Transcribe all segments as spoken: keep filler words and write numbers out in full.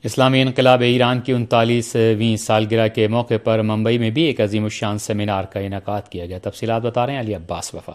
اسلامی انقلاب ایران کی انتالیسویں سالگرہ کے موقع پر ممبئی میں بھی ایک عظیم الشان سیمینار کا انعقاد کیا گیا۔ تفصیلات بتا رہے ہیں علی عباس وفا۔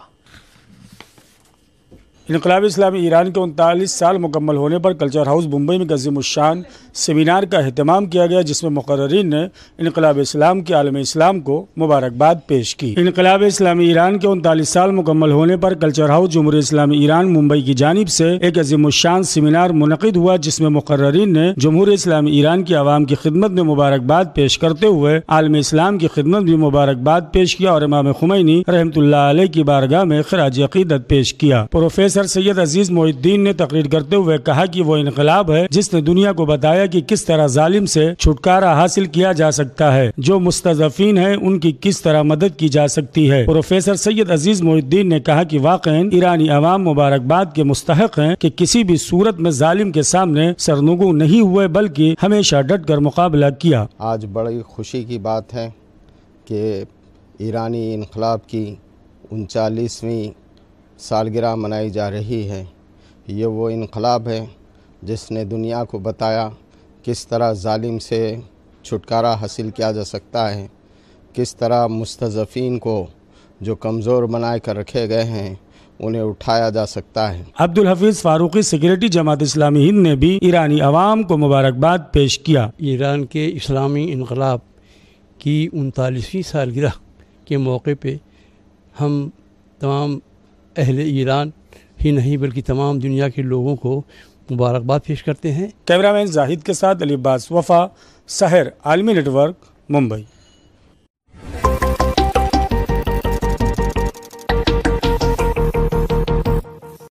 انقلاب اسلامی ایران کے انتالیس سال مکمل ہونے پر کلچر ہاؤس ممبئی میں عظیم الشان سیمینار کا اہتمام کیا گیا، جس میں مقررین نے انقلاب اسلام کے عالم اسلام کو مبارکباد پیش کی۔ انقلاب اسلامی ایران کے انتالیس سال مکمل ہونے پر کلچر ہاؤس جمہوریہ اسلامی ایران ممبئی کی جانب سے ایک عظیم الشان سیمینار منعقد ہوا، جس میں مقررین نے جمہوریہ اسلامی ایران کی عوام کی خدمت میں مبارکباد پیش کرتے ہوئے عالم اسلام کی خدمت میں مبارکباد پیش کیا اور امام خمینی رحمۃ اللہ علیہ کی بارگاہ میں خراج عقیدت پیش کیا۔ پروفیسر سید عزیز محی الدین نے تقریر کرتے ہوئے کہا کہ وہ انقلاب ہے جس نے دنیا کو بتایا کہ کس طرح ظالم سے چھٹکارا حاصل کیا جا سکتا ہے، جو مستضعفین ہیں ان کی کس طرح مدد کی جا سکتی ہے۔ پروفیسر سید عزیز محی الدین نے کہا کہ واقعاً ایرانی عوام مبارکباد کے مستحق ہیں کہ کسی بھی صورت میں ظالم کے سامنے سرنگوں نہیں ہوئے بلکہ ہمیشہ ڈٹ کر مقابلہ کیا۔ آج بڑی خوشی کی بات ہے کہ ایرانی انقلاب کی انچالیسویں سالگرہ منائی جا رہی ہے۔ یہ وہ انقلاب ہے جس نے دنیا کو بتایا کس طرح ظالم سے چھٹکارا حاصل کیا جا سکتا ہے، کس طرح مستضعفین کو جو کمزور بنا کر رکھے گئے ہیں انہیں اٹھایا جا سکتا ہے۔ عبدالحفیظ فاروقی سیکریٹری جماعت اسلامی ہند نے بھی ایرانی عوام کو مبارکباد پیش کیا۔ ایران کے اسلامی انقلاب کی انتالیسویں سالگرہ کے موقع پہ ہم تمام اہل ایران ہی نہیں بلکہ تمام دنیا کے لوگوں کو مبارکباد پیش کرتے ہیں۔ کیمرہ مین زاہد کے ساتھ علی عباس وفا، سحر عالمی نیٹ ورک، ممبئی۔